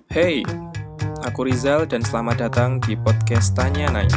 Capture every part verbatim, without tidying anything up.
Hey, aku Rizal dan selamat datang di podcast Tanya Nanya.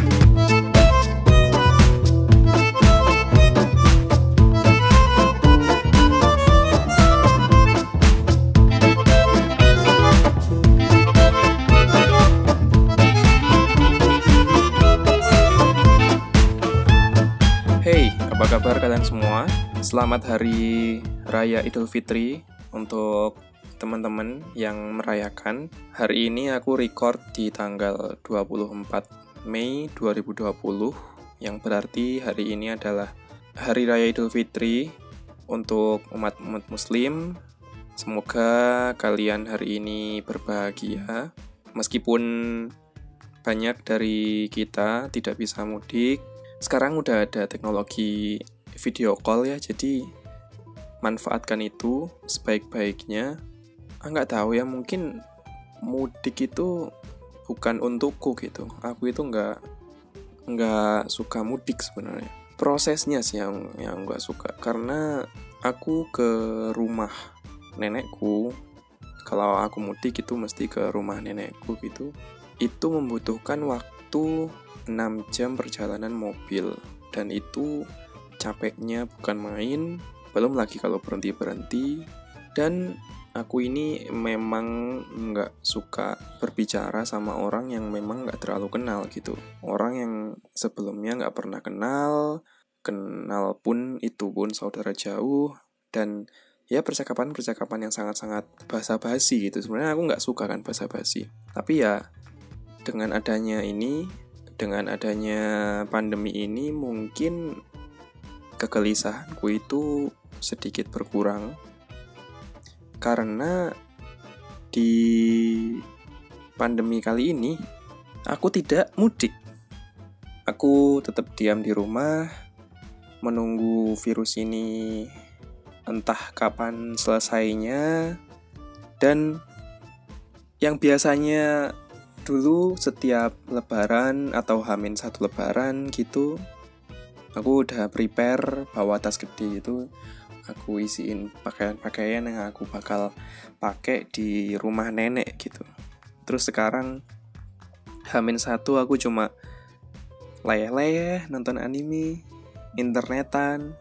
Hey, apa kabar kalian semua? Selamat Hari Raya Idul Fitri untuk teman-teman yang merayakan. Hari ini aku record di tanggal dua puluh empat Mei dua ribu dua puluh, yang berarti hari ini adalah Hari Raya Idul Fitri untuk umat-umat muslim. Semoga kalian hari ini berbahagia. Meskipun banyak dari kita tidak bisa mudik, sekarang udah ada teknologi video call ya, jadi manfaatkan itu sebaik-baiknya. Ah, nggak tahu ya, mungkin mudik itu bukan untukku gitu. Aku itu nggak nggak suka mudik sebenarnya. Prosesnya sih yang yang nggak suka, karena aku ke rumah nenekku. Kalau aku mudik itu mesti ke rumah nenekku gitu. Itu membutuhkan waktu enam jam perjalanan mobil, dan itu capeknya bukan main. Belum lagi kalau berhenti-berhenti. Dan aku ini memang nggak suka berbicara sama orang yang memang nggak terlalu kenal gitu. Orang yang sebelumnya nggak pernah kenal, kenal pun itu pun saudara jauh, dan ya percakapan-percakapan yang sangat-sangat basa-basi gitu. Sebenarnya aku nggak suka kan basa-basi. Tapi ya dengan adanya ini, dengan adanya pandemi ini, mungkin kegelisahanku itu sedikit berkurang. Karena di pandemi kali ini aku tidak mudik. Aku tetap diam di rumah menunggu virus ini entah kapan selesainya. Dan yang biasanya dulu setiap lebaran atau H minus satu lebaran gitu, aku udah prepare bawa tas gede itu. Aku isiin pakaian-pakaian yang aku bakal pakai di rumah nenek gitu. Terus sekarang H minus satu aku cuma leyeh-leyeh nonton anime, internetan.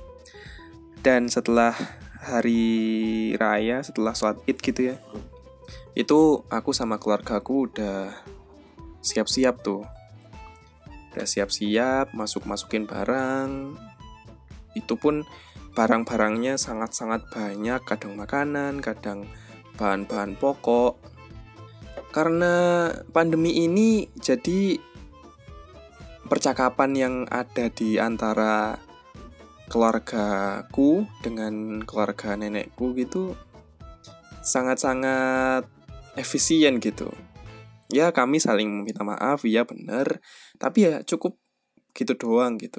Dan setelah hari raya, setelah sholat id gitu ya, itu aku sama keluargaku udah siap-siap tuh. Udah siap-siap, masuk-masukin barang. Itu pun barang-barangnya sangat-sangat banyak, kadang makanan, kadang bahan-bahan pokok. Karena pandemi ini, jadi percakapan yang ada di antara keluargaku dengan keluarga nenekku gitu sangat-sangat efisien gitu. Ya kami saling meminta maaf, ya benar, tapi ya cukup gitu doang gitu.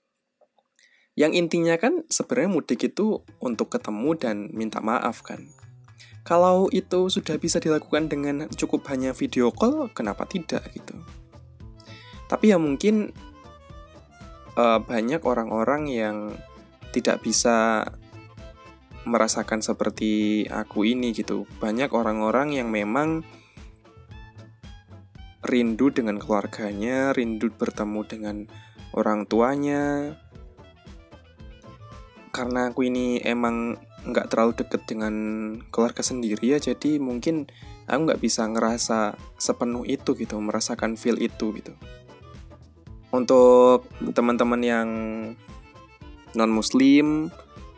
Yang intinya kan sebenarnya mudik itu untuk ketemu dan minta maaf kan. Kalau itu sudah bisa dilakukan dengan cukup hanya video call, kenapa tidak gitu. Tapi ya mungkin uh, banyak orang-orang yang tidak bisa merasakan seperti aku ini gitu. Banyak orang-orang yang memang rindu dengan keluarganya, rindu bertemu dengan orang tuanya. Karena aku ini emang gak terlalu deket dengan keluarga sendiri ya, jadi mungkin aku gak bisa ngerasa sepenuh itu gitu, merasakan feel itu gitu. Untuk teman-teman yang non-muslim,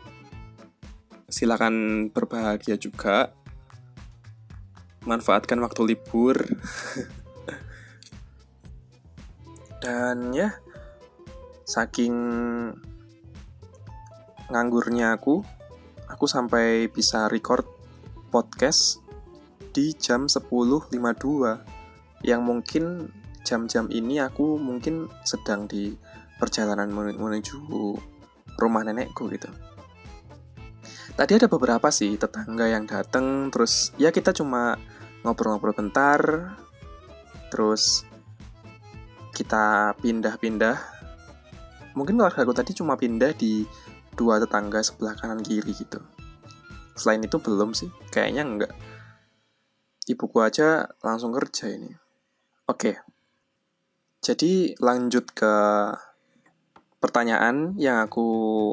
silakan berbahagia juga. Manfaatkan waktu libur. Dan ya, saking nganggurnya aku, aku sampai bisa record podcast di jam sepuluh lewat lima puluh dua, yang mungkin jam-jam ini aku mungkin sedang di perjalanan menuju rumah nenekku gitu. Tadi ada beberapa sih tetangga yang datang, terus ya kita cuma ngobrol-ngobrol bentar, terus kita pindah-pindah. Mungkin keluarga aku tadi cuma pindah di dua tetangga sebelah kanan kiri gitu. Selain itu belum sih, kayaknya enggak. ibuku aja langsung kerja ini. Oke, jadi lanjut ke pertanyaan yang aku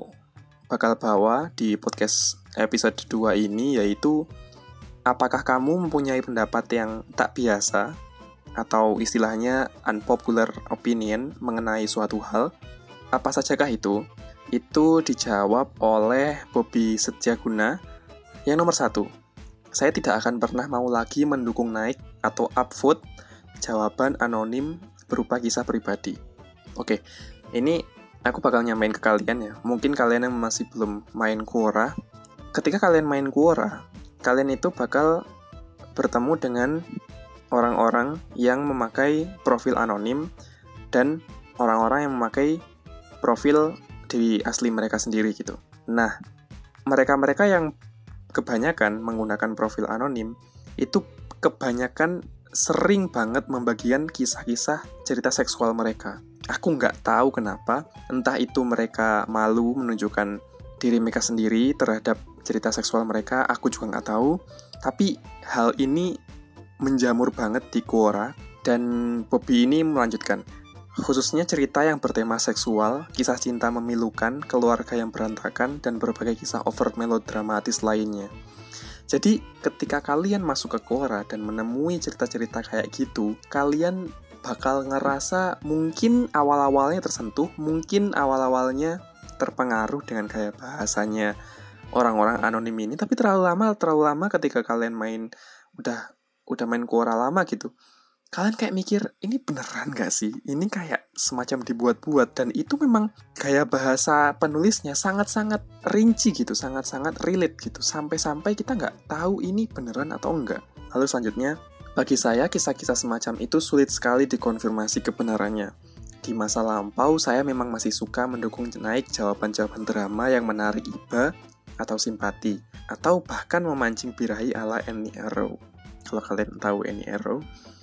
bakal bawa di podcast episode dua ini, yaitu apakah kamu mempunyai pendapat yang tak biasa atau istilahnya unpopular opinion mengenai suatu hal? Apa sajakah itu? Itu dijawab oleh Bobby Setiaguna. Yang nomor satu, saya tidak akan pernah mau lagi mendukung naik atau upvote jawaban anonim berupa kisah pribadi. Oke, ini aku bakal nyamain ke kalian ya. Mungkin kalian yang masih belum main Quora, ketika kalian main Quora, kalian itu bakal bertemu dengan orang-orang yang memakai profil anonim dan orang-orang yang memakai profil diri asli mereka sendiri gitu. Nah, mereka-mereka yang kebanyakan menggunakan profil anonim itu kebanyakan sering banget membagikan kisah-kisah cerita seksual mereka. Aku nggak tahu kenapa, entah itu mereka malu menunjukkan diri mereka sendiri terhadap cerita seksual mereka, aku juga nggak tahu. Tapi hal ini menjamur banget di Quora, dan Bobby ini melanjutkan. Khususnya cerita yang bertema seksual, kisah cinta memilukan, keluarga yang berantakan, dan berbagai kisah over melodramatis lainnya. Jadi, ketika kalian masuk ke Quora dan menemui cerita-cerita kayak gitu, kalian bakal ngerasa mungkin awal-awalnya tersentuh, mungkin awal-awalnya terpengaruh dengan gaya bahasanya orang-orang anonim ini, tapi terlalu lama, terlalu lama ketika kalian main, udah udah main Quora lama gitu, kalian kayak mikir, ini beneran gak sih? Ini kayak semacam dibuat-buat, dan itu memang gaya bahasa penulisnya sangat-sangat rinci gitu, sangat-sangat relate gitu, sampai-sampai kita gak tahu ini beneran atau enggak. Lalu selanjutnya, bagi saya kisah-kisah semacam itu sulit sekali dikonfirmasi kebenarannya. Di masa lampau, saya memang masih suka mendukung naik jawaban-jawaban drama yang menarik iba atau simpati, atau bahkan memancing birahi ala Annie Arrow. Kalau kalian tahu Annie Arrow,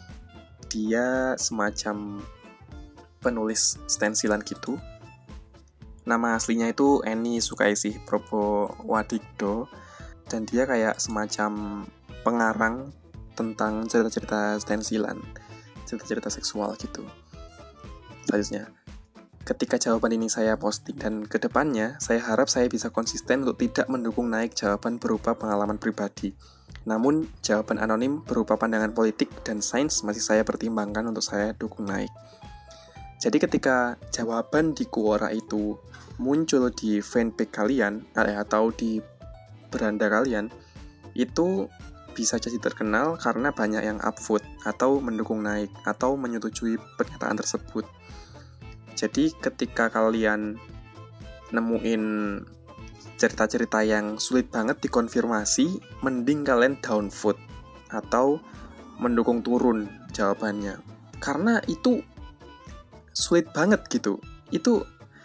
dia semacam penulis stensilan gitu. Nama aslinya itu Annie Sukaisih Probowadikdo, dan dia kayak semacam pengarang tentang cerita-cerita stensilan, cerita-cerita seksual gitu. Selanjutnya, ketika jawaban ini saya posting dan kedepannya, saya harap saya bisa konsisten untuk tidak mendukung naik jawaban berupa pengalaman pribadi. Namun, jawaban anonim berupa pandangan politik dan sains masih saya pertimbangkan untuk saya dukung naik. Jadi ketika jawaban di Quora itu muncul di fanpage kalian, atau di beranda kalian, itu bisa jadi terkenal karena banyak yang upvote, atau mendukung naik, atau menyetujui pernyataan tersebut. Jadi ketika kalian nemuin cerita-cerita yang sulit banget dikonfirmasi, mending kalian downvote atau mendukung turun jawabannya. Karena itu sulit banget gitu. Itu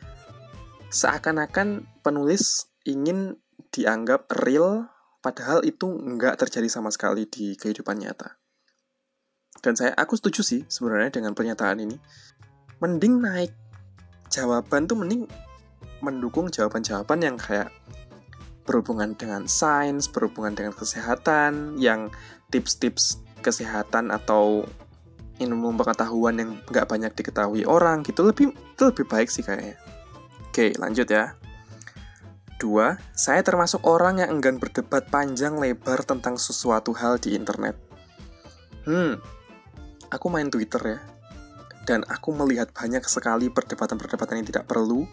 seakan-akan penulis ingin dianggap real, padahal itu nggak terjadi sama sekali di kehidupan nyata. Dan saya, aku setuju sih sebenarnya dengan pernyataan ini. Mending naik jawaban tuh mending mendukung jawaban-jawaban yang kayak berhubungan dengan sains, berhubungan dengan kesehatan, yang tips-tips kesehatan atau ilmu pengetahuan yang nggak banyak diketahui orang gitu, lebih itu lebih baik sih kayaknya. Oke, lanjut ya. Dua, saya termasuk orang yang enggan berdebat panjang lebar tentang sesuatu hal di internet. Hmm, aku main Twitter ya, dan aku melihat banyak sekali perdebatan-perdebatan yang tidak perlu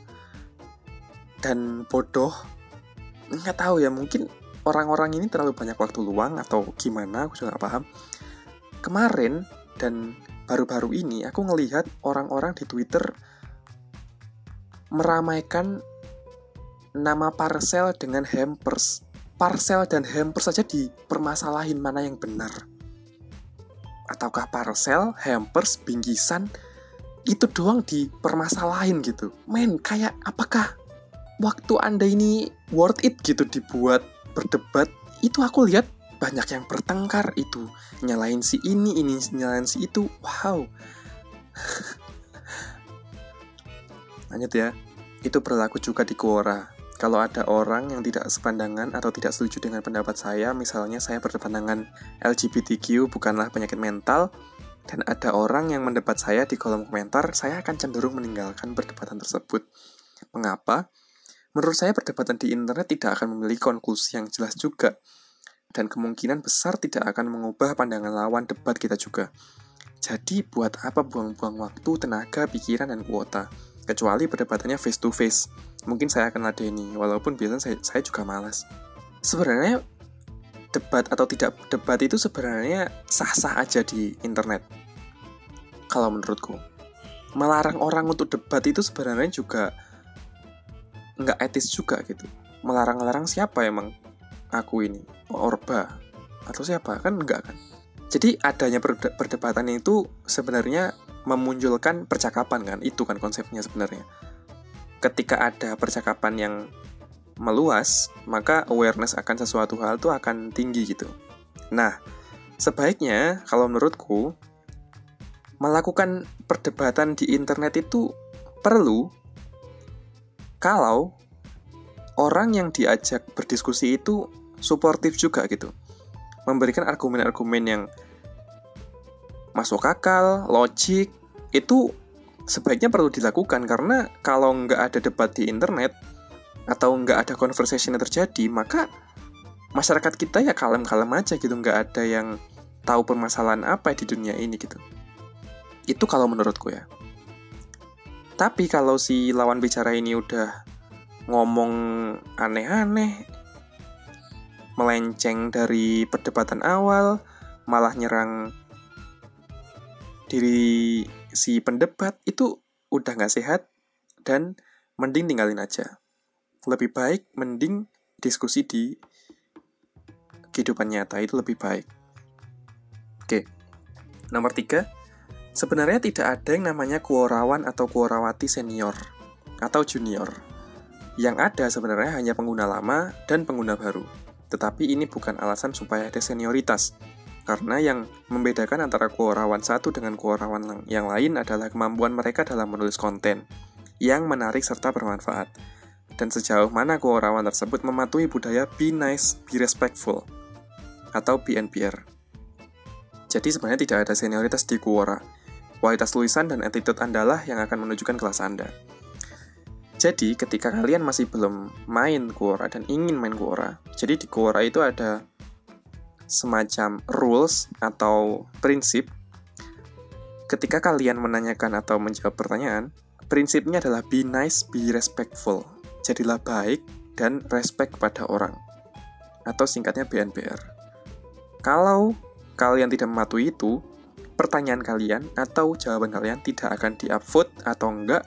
dan bodoh. Nggak tahu ya, mungkin orang-orang ini terlalu banyak waktu luang atau gimana, aku juga nggak paham. Kemarin dan baru-baru ini aku ngelihat orang-orang di Twitter meramaikan nama parcel dengan hampers. Parcel dan hampers saja dipermasalahin mana yang benar. Ataukah parcel, hampers, bingkisan itu doang dipermasalahin gitu. Men, kayak apakah waktu Anda ini worth it gitu dibuat berdebat? Itu aku lihat banyak yang bertengkar itu, nyalain si ini, ini nyalain si itu. Wow. Lanjut ya. Itu berlaku juga di Quora. Kalau ada orang yang tidak sepandangan atau tidak setuju dengan pendapat saya, misalnya saya berpandangan L G B T Q bukanlah penyakit mental, dan ada orang yang mendebat saya di kolom komentar, saya akan cenderung meninggalkan perdebatan tersebut. Mengapa? Menurut saya perdebatan di internet tidak akan memiliki konklusi yang jelas juga, dan kemungkinan besar tidak akan mengubah pandangan lawan debat kita juga. Jadi buat apa buang-buang waktu, tenaga, pikiran, dan kuota? Kecuali perdebatannya face to face. Mungkin saya akan ladeni, walaupun biasanya saya, saya juga malas. Sebenarnya debat atau tidak debat itu sebenarnya sah-sah aja di internet. Kalau menurutku, melarang orang untuk debat itu sebenarnya juga nggak etis juga gitu. Melarang-larang siapa emang? Aku ini, Orba atau siapa? Kan enggak kan? Jadi adanya perde- perdebatan itu sebenarnya memunculkan percakapan kan, itu kan konsepnya sebenarnya. Ketika ada percakapan yang meluas, maka awareness akan sesuatu hal itu akan tinggi gitu. Nah, sebaiknya kalau menurutku melakukan perdebatan di internet itu perlu kalau orang yang diajak berdiskusi itu suportif juga gitu. Memberikan argumen-argumen yang masuk akal, logik, itu sebaiknya perlu dilakukan. Karena kalau nggak ada debat di internet atau nggak ada conversation yang terjadi, maka masyarakat kita ya kalem-kalem aja gitu, nggak ada yang tahu permasalahan apa di dunia ini gitu. Itu kalau menurutku ya. Tapi kalau si lawan bicara ini udah ngomong aneh-aneh, melenceng dari perdebatan awal, malah nyerang diri si pendebat, itu udah gak sehat dan mending tinggalin aja. Lebih baik mending diskusi di kehidupan nyata, itu lebih baik. Oke, nomor tiga, sebenarnya tidak ada yang namanya kuorawan atau kuorawati senior atau junior. Yang ada sebenarnya hanya pengguna lama dan pengguna baru. Tetapi ini bukan alasan supaya ada senioritas. Karena yang membedakan antara kuorawan satu dengan kuorawan yang lain adalah kemampuan mereka dalam menulis konten yang menarik serta bermanfaat. Dan sejauh mana kuorawan tersebut mematuhi budaya be nice, be respectful atau B N B R. Jadi sebenarnya tidak ada senioritas di kuora. Kualitas tulisan dan attitude Anda lah yang akan menunjukkan kelas Anda. Jadi ketika kalian masih belum main Quora dan ingin main Quora, jadi di Quora itu ada semacam rules atau prinsip. Ketika kalian menanyakan atau menjawab pertanyaan, prinsipnya adalah be nice, be respectful. Jadilah baik dan respect pada orang. Atau singkatnya B N B R. Kalau kalian tidak mematuhi itu, pertanyaan kalian atau jawaban kalian tidak akan di-upvote atau enggak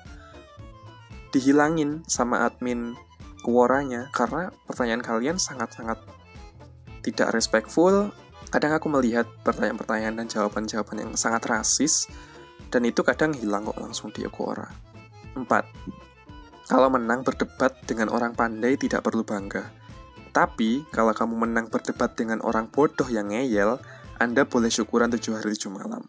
dihilangin sama admin Quoranya, karena pertanyaan kalian sangat-sangat tidak respectful. Kadang aku melihat pertanyaan-pertanyaan dan jawaban-jawaban yang sangat rasis, dan itu kadang hilang kok langsung di Quora. Empat, kalau menang berdebat dengan orang pandai tidak perlu bangga. Tapi, kalau kamu menang berdebat dengan orang bodoh yang ngeyel, Anda boleh syukuran tujuh hari tujuh malam.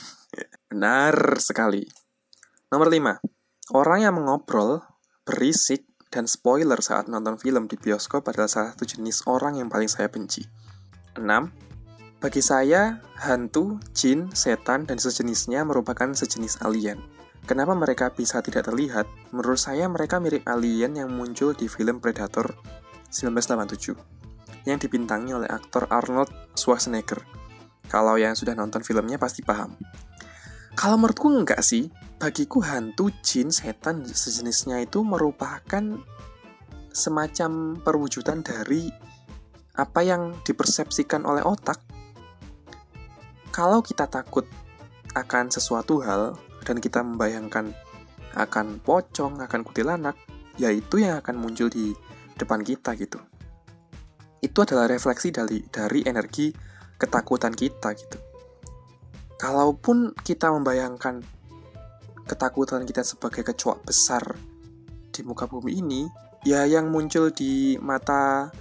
Benar sekali. Nomor lima, orang yang mengobrol, berisik, dan spoiler saat nonton film di bioskop adalah salah satu jenis orang yang paling saya benci. Enam, bagi saya, hantu, jin, setan, dan sejenisnya merupakan sejenis alien. Kenapa mereka bisa tidak terlihat? Menurut saya mereka mirip alien yang muncul di film Predator seribu sembilan ratus delapan puluh tujuh yang dibintangi oleh aktor Arnold Schwarzenegger. Kalau yang sudah nonton filmnya pasti paham. Kalau menurutku enggak sih. Bagiku hantu, jin, setan, sejenisnya itu merupakan semacam perwujudan dari apa yang dipersepsikan oleh otak. Kalau kita takut akan sesuatu hal dan kita membayangkan akan pocong, akan kuntilanak, ya itu yang akan muncul di depan kita gitu. Itu adalah refleksi dari dari energi ketakutan kita gitu. Kalaupun kita membayangkan ketakutan kita sebagai kecoak besar di muka bumi ini, ya yang muncul di mata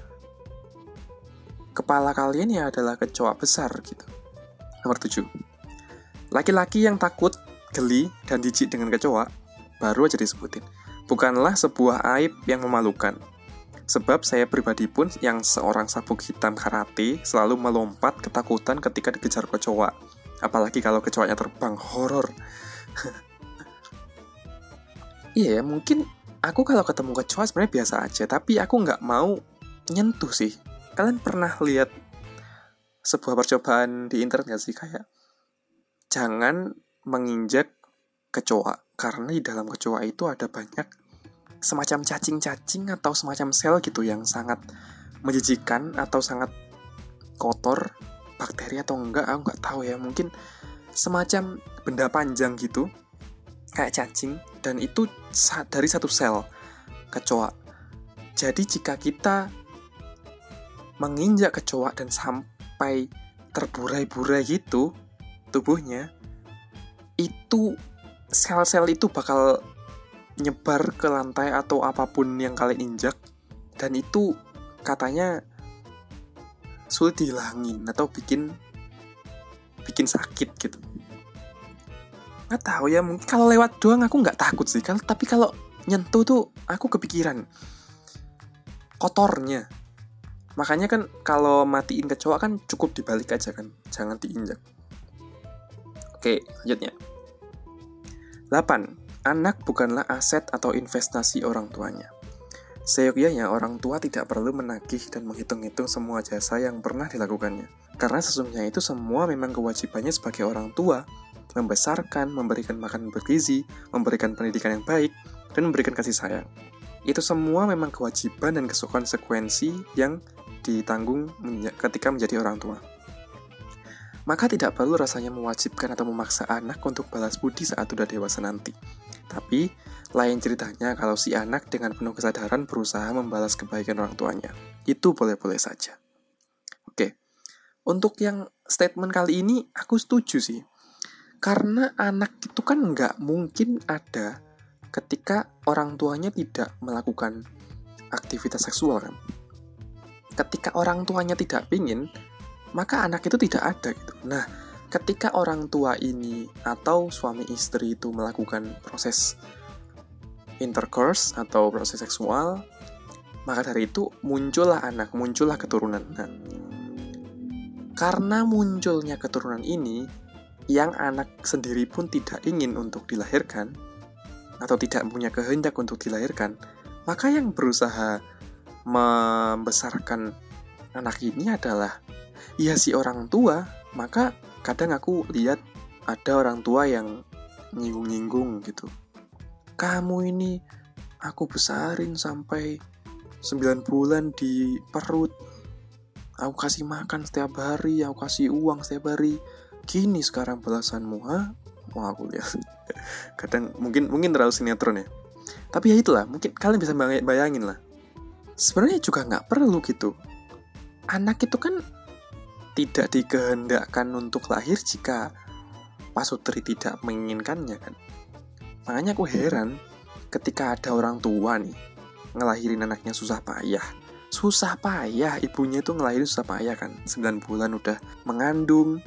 kepala kalian ya adalah kecoak besar gitu. Nomor tujuh, laki-laki yang takut, geli, dan jijik dengan kecoak baru aja disebutin. Bukanlah sebuah aib yang memalukan. Sebab saya pribadi pun yang seorang sabuk hitam karate selalu melompat ketakutan ketika dikejar kecoa. Apalagi kalau kecoanya terbang, horor. Iya ya, mungkin aku kalau ketemu kecoa sebenarnya biasa aja, tapi aku nggak mau nyentuh sih. Kalian pernah lihat sebuah percobaan di internet nggak sih, kayak jangan menginjak kecoa, karena di dalam kecoa itu ada banyak semacam cacing-cacing atau semacam sel gitu yang sangat menjijikan atau sangat kotor, bakteri atau enggak, aku nggak tahu ya, mungkin semacam benda panjang gitu kayak cacing, dan itu dari satu sel kecoa. Jadi jika kita menginjak kecoa dan sampai terburai-burai gitu tubuhnya, itu sel-sel itu bakal nyebar ke lantai atau apapun yang kalian injak, dan itu katanya sulit dihilangin atau bikin bikin sakit gitu. Nggak tahu ya, mungkin kalau lewat doang aku nggak takut sih, kalau tapi kalau nyentuh tuh aku kepikiran kotornya. Makanya kan kalau matiin kecoa kan cukup dibalik aja kan, jangan diinjak. Oke, lanjutnya. delapan. Anak bukanlah aset atau investasi orang tuanya. Seyogyanya orang tua tidak perlu menagih dan menghitung-hitung semua jasa yang pernah dilakukannya. Karena sesungguhnya itu semua memang kewajibannya sebagai orang tua, membesarkan, memberikan makan bergizi, memberikan pendidikan yang baik, dan memberikan kasih sayang. Itu semua memang kewajiban dan konsekuensi yang ditanggung ketika menjadi orang tua. Maka tidak perlu rasanya mewajibkan atau memaksa anak untuk balas budi saat sudah dewasa nanti. Tapi, lain ceritanya kalau si anak dengan penuh kesadaran berusaha membalas kebaikan orang tuanya. Itu boleh-boleh saja. Oke, untuk yang statement kali ini aku setuju sih. Karena anak itu kan nggak mungkin ada ketika orang tuanya tidak melakukan aktivitas seksual kan. Ketika orang tuanya tidak pingin, maka anak itu tidak ada gitu. Nah, ketika orang tua ini atau suami istri itu melakukan proses intercourse atau proses seksual, maka dari itu muncullah anak, muncullah keturunan. Nah, karena munculnya keturunan ini, yang anak sendiri pun tidak ingin untuk dilahirkan, atau tidak punya kehendak untuk dilahirkan, maka yang berusaha membesarkan anak ini adalah ya si orang tua. Maka kadang aku lihat ada orang tua yang nyinggung-nyinggung gitu. Kamu ini aku besarin sampai sembilan bulan di perut. Aku kasih makan setiap hari, aku kasih uang setiap hari. Gini sekarang balasanmu, ha? Wah, aku lihat. Kadang mungkin mungkin terlalu sinetron ya. Tapi ya itulah, mungkin kalian bisa bayangin lah. Sebenarnya juga nggak perlu gitu. Anak itu kan tidak dikehendakkan untuk lahir jika pasutri tidak menginginkannya kan. Makanya aku heran ketika ada orang tua nih ngelahirin anaknya susah payah. Susah payah, ibunya itu ngelahirin susah payah kan. sembilan bulan udah mengandung.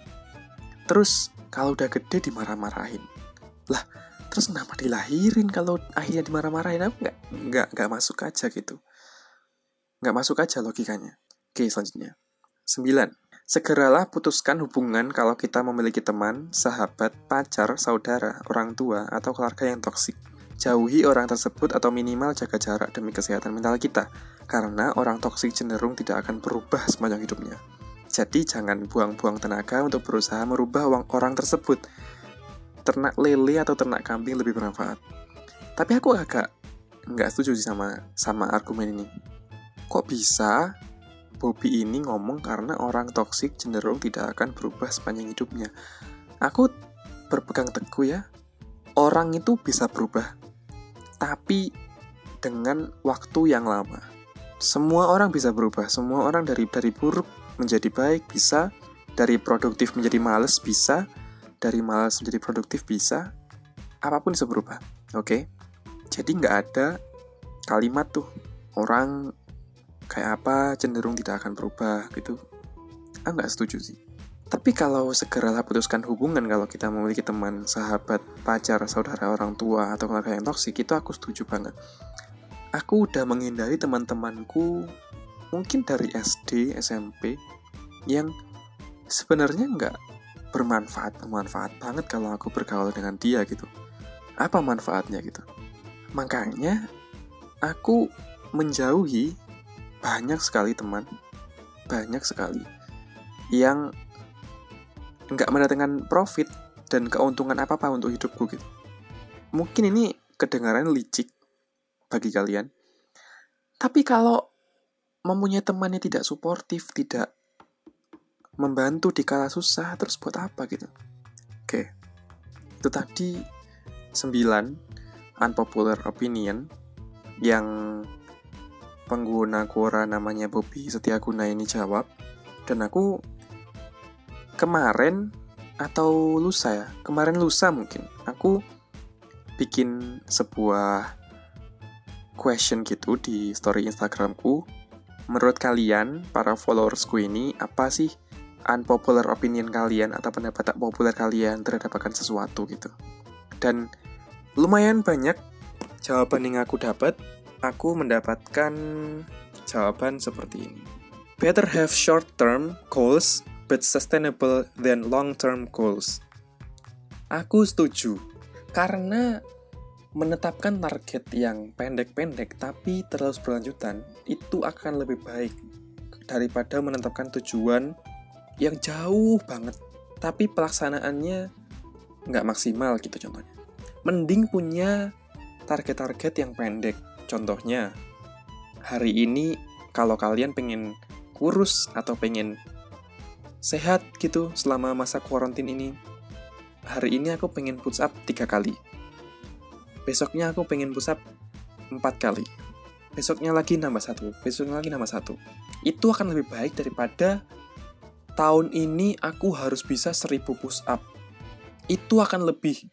Terus kalau udah gede dimarah-marahin. Lah, terus kenapa dilahirin kalau akhirnya dimarah-marahin? Aku nggak nggak nggak masuk aja gitu. Nggak masuk aja logikanya. Oke, selanjutnya. sembilan. Segeralah putuskan hubungan kalau kita memiliki teman, sahabat, pacar, saudara, orang tua, atau keluarga yang toksik. Jauhi orang tersebut atau minimal jaga jarak demi kesehatan mental kita. Karena orang toksik cenderung tidak akan berubah sepanjang hidupnya. Jadi jangan buang-buang tenaga untuk berusaha merubah orang tersebut. Ternak lele atau ternak kambing lebih bermanfaat. Tapi aku agak nggak setuju sih sama sama argumen ini. Kok bisa Bobby ini ngomong karena orang toksik cenderung tidak akan berubah sepanjang hidupnya? Aku berpegang teguh ya, orang itu bisa berubah, tapi dengan waktu yang lama. Semua orang bisa berubah, semua orang dari dari buruk menjadi baik bisa, dari produktif menjadi malas bisa, dari malas menjadi produktif bisa, apapun bisa berubah, oke? Okay? Jadi nggak ada kalimat tuh, orang kayak apa cenderung tidak akan berubah gitu. Aku nggak setuju sih. Tapi kalau segeralah putuskan hubungan kalau kita memiliki teman, sahabat, pacar, saudara, orang tua, atau keluarga yang toksik, itu aku setuju banget. aku udah menghindari teman-temanku mungkin dari S D, S M P yang sebenarnya nggak bermanfaat, bermanfaat banget kalau aku bergaul dengan dia gitu. Apa manfaatnya gitu? Makanya aku menjauhi banyak sekali teman, banyak sekali yang nggak mendatangkan profit dan keuntungan apa-apa untuk hidupku gitu. Mungkin ini kedengaran licik bagi kalian, tapi kalau mempunyai teman yang tidak suportif, tidak membantu di kala susah, terus buat apa gitu? Oke, itu tadi sembilan unpopular opinion yang pengguna Quora namanya Bobby Setiaguna ini jawab. Dan aku kemarin atau lusa ya, kemarin lusa mungkin, aku bikin sebuah question gitu di story Instagramku. Menurut kalian, para followersku ini, apa sih unpopular opinion kalian atau pendapat tak populer kalian terhadap akan sesuatu gitu? Dan lumayan banyak jawaban yang aku dapat. Aku mendapatkan jawaban seperti ini. Better have short-term goals but sustainable than long-term goals. Aku setuju, karena menetapkan target yang pendek-pendek tapi terus berlanjutan itu akan lebih baik daripada menetapkan tujuan yang jauh banget tapi pelaksanaannya nggak maksimal gitu contohnya. Mending punya target-target yang pendek. Contohnya, hari ini kalau kalian pengen kurus atau pengen sehat gitu selama masa karantina ini, hari ini aku pengen push up tiga kali. Besoknya aku pengen push up empat kali. Besoknya lagi nambah satu. Besoknya lagi nambah satu. Itu akan lebih baik daripada tahun ini aku harus bisa seribu push up. Itu akan lebih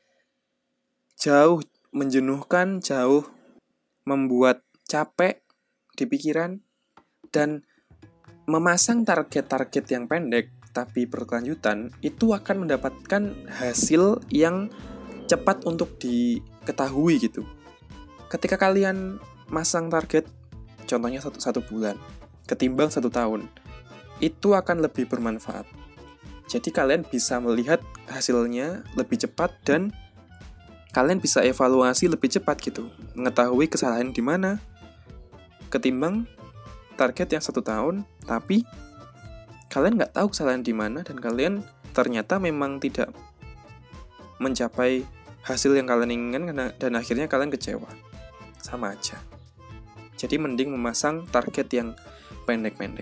jauh menjenuhkan, jauh membuat capek di pikiran. Dan memasang target-target yang pendek tapi berkelanjutan itu akan mendapatkan hasil yang cepat untuk diketahui gitu. Ketika kalian masang target, contohnya satu, satu bulan, ketimbang satu tahun, itu akan lebih bermanfaat. Jadi kalian bisa melihat hasilnya lebih cepat dan kalian bisa evaluasi lebih cepat gitu, mengetahui kesalahan di mana, ketimbang target yang satu tahun, tapi kalian nggak tahu kesalahan di mana dan kalian ternyata memang tidak mencapai hasil yang kalian inginkan dan akhirnya kalian kecewa. Sama aja. Jadi mending memasang target yang pendek-pendek.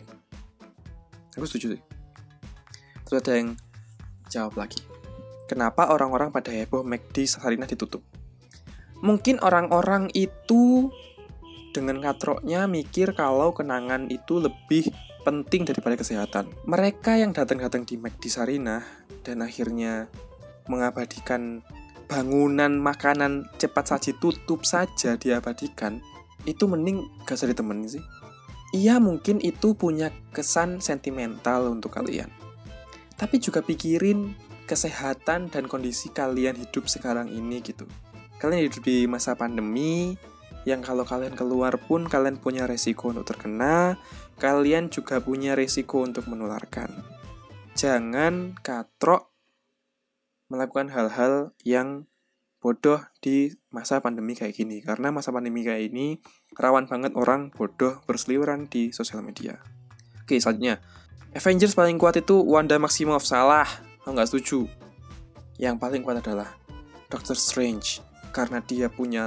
Aku setuju sih. Terus ada yang jawab lagi. Kenapa orang-orang pada heboh McD Sarinah ditutup? Mungkin orang-orang itu dengan katroknya mikir kalau kenangan itu lebih penting daripada kesehatan. Mereka yang datang-datang di McD Sarinah dan akhirnya mengabadikan bangunan makanan cepat saji tutup saja diabadikan, itu mending gak usah ditemenin sih. Iya mungkin itu punya kesan sentimental untuk kalian, tapi juga pikirin kesehatan dan kondisi kalian hidup sekarang ini gitu. Kalian hidup di masa pandemi yang kalau kalian keluar pun kalian punya resiko untuk terkena, kalian juga punya resiko untuk menularkan. Jangan katrok melakukan hal-hal yang bodoh di masa pandemi kayak gini. Karena masa pandemi kayak ini rawan banget orang bodoh berseliweran di sosial media. Oke, selanjutnya. Avengers paling kuat itu Wanda Maximoff. Salah, aku gak setuju. Yang paling kuat adalah Doctor Strange. Karena dia punya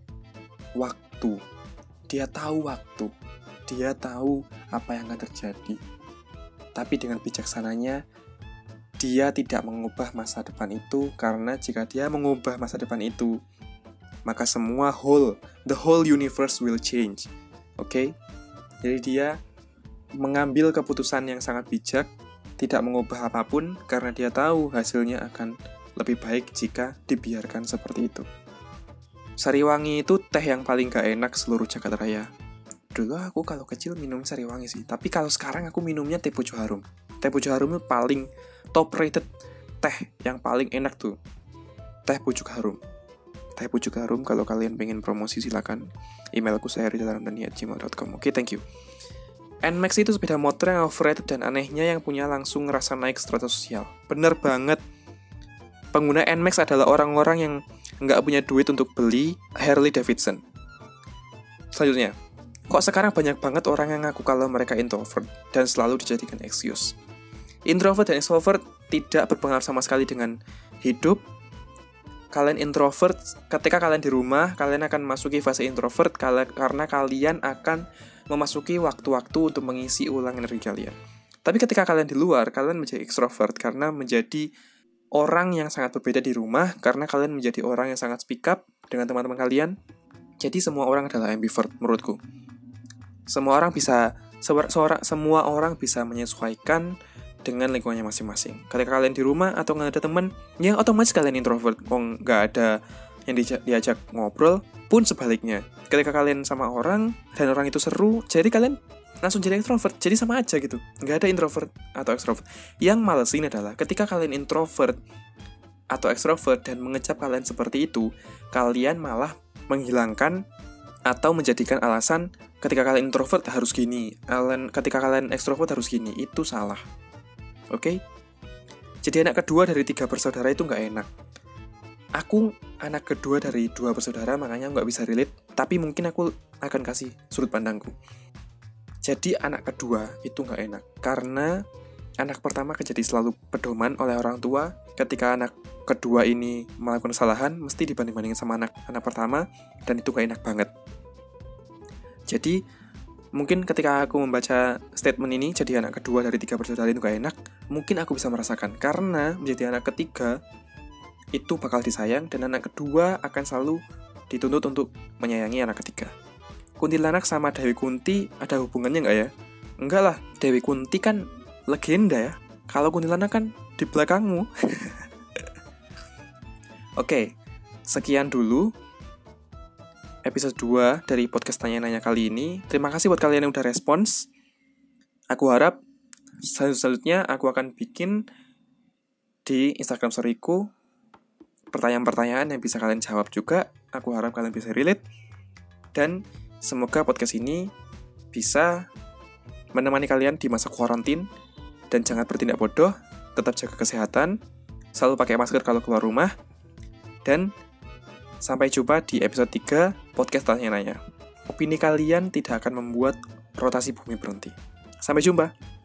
waktu. Dia tahu waktu. Dia tahu apa yang akan terjadi. Tapi dengan bijaksananya, dia tidak mengubah masa depan itu, karena jika dia mengubah masa depan itu, maka semua whole, the whole universe will change. Oke? Okay? Jadi dia mengambil keputusan yang sangat bijak, tidak mengubah apapun, karena dia tahu hasilnya akan lebih baik jika dibiarkan seperti itu. Sariwangi itu teh yang paling gak enak seluruh jagat raya. Dulu aku kalau kecil minum Sariwangi sih, tapi kalau sekarang aku minumnya teh pucuk harum. Teh pucuk harum itu paling top rated teh yang paling enak tuh, teh pucuk harum. Teh Pucuk Harum. Kalau kalian pengen promosi silakan. Emailku saya rizalramdhani at gmail dot com. Oke, okay, thank you. N MAX itu sepeda motor yang overrated dan anehnya yang punya langsung ngerasa naik strata sosial. Bener banget. Pengguna N MAX adalah orang-orang yang nggak punya duit untuk beli Harley Davidson. Selanjutnya, kok sekarang banyak banget orang yang ngaku kalau mereka introvert dan selalu dijadikan excuse. Introvert dan extrovert tidak berpengaruh sama sekali dengan hidup. Kalian introvert, ketika kalian di rumah, kalian akan memasuki fase introvert karena kalian akan memasuki waktu-waktu untuk mengisi ulang energi kalian. Tapi ketika kalian di luar, kalian menjadi extrovert karena menjadi orang yang sangat berbeda di rumah, karena kalian menjadi orang yang sangat speak up dengan teman-teman kalian. Jadi semua orang adalah ambivert menurutku. Semua orang bisa, seorang, semua orang bisa menyesuaikan dengan lingkungannya masing-masing. Ketika kalian di rumah atau nggak ada teman, ya otomatis kalian introvert. Kok nggak ada yang diajak ngobrol, pun sebaliknya. Ketika kalian sama orang dan orang itu seru, jadi kalian langsung jadi extrovert. Jadi sama aja gitu. Nggak ada introvert atau extrovert. Yang malesin adalah ketika kalian introvert atau extrovert dan mengecap kalian seperti itu, kalian malah menghilangkan atau menjadikan alasan ketika kalian introvert harus gini, ketika kalian extrovert harus gini. Itu salah. Oke, okay? Jadi anak kedua dari tiga bersaudara itu nggak enak. Aku anak kedua dari dua bersaudara, makanya nggak bisa relate. Tapi mungkin aku akan kasih sudut pandangku. Jadi anak kedua itu nggak enak karena anak pertama kan jadi selalu pedoman oleh orang tua. Ketika anak kedua ini melakukan kesalahan, mesti dibanding-bandingin sama anak anak pertama, dan itu nggak enak banget. Jadi mungkin ketika aku membaca statement ini, jadi anak kedua dari tiga bersaudara itu gak enak, mungkin aku bisa merasakan. Karena menjadi anak ketiga, itu bakal disayang, dan anak kedua akan selalu dituntut untuk menyayangi anak ketiga. Kuntilanak sama Dewi Kunti ada hubungannya gak ya? Enggak lah, Dewi Kunti kan legenda ya. Kalau kuntilanak kan di belakangmu. Oke, sekian dulu episode dua dari podcast Tanya-Nanya kali ini. Terima kasih buat kalian yang udah respons. Aku harap selanjutnya aku akan bikin di Instagram story-ku pertanyaan-pertanyaan yang bisa kalian jawab juga. Aku harap kalian bisa relate. Dan semoga podcast ini bisa menemani kalian di masa kuarantin. Dan jangan bertindak bodoh, tetap jaga kesehatan, selalu pakai masker kalau keluar rumah. Dan sampai jumpa di episode tiga podcast Tanya-Nanya. Opini kalian tidak akan membuat rotasi bumi berhenti. Sampai jumpa.